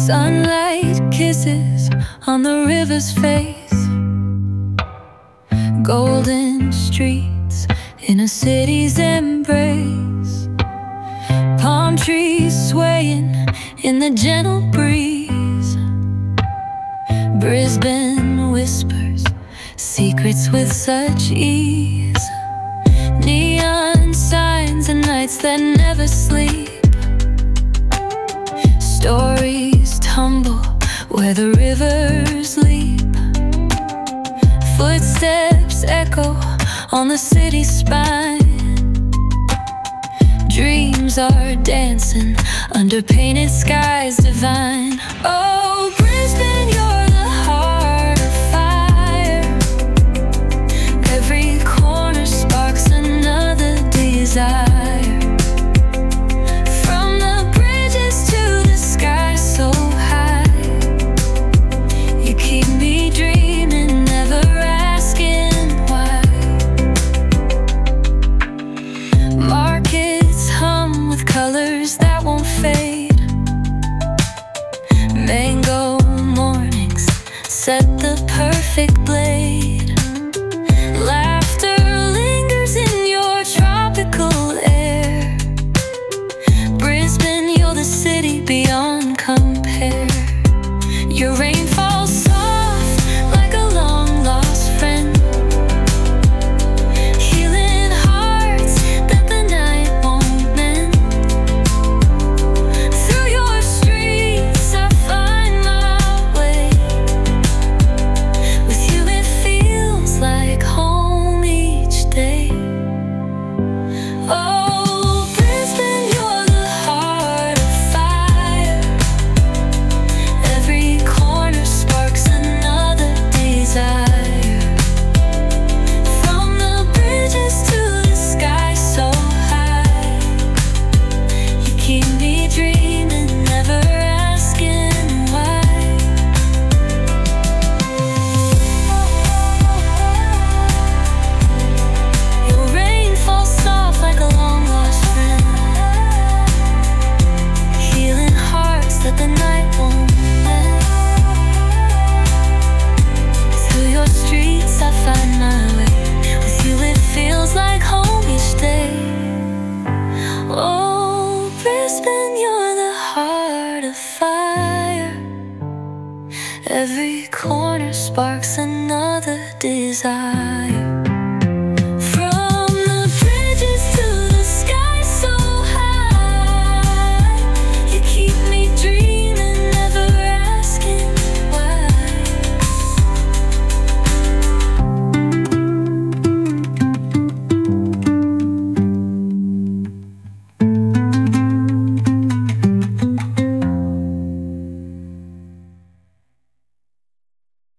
Sunlight kisses on the river's face, golden streets in a city's embrace, palm trees swaying in the gentle breeze. Brisbane whispers secrets with such ease, neon signs and nights that never sleep. Stories tumble where the rivers leap, footsteps echo on the city's spine. Dreams are dancing under painted skies divine. Oh, Brisbane, you're the heart of fire. Every corner sparks another desire. Colors that won't fade, mango mornings set the perfect blade. Laughter lingers in your tropical air. Brisbane, you're the city beyond compare. Your rain falls soft like a long lost friend, every corner sparks another desire.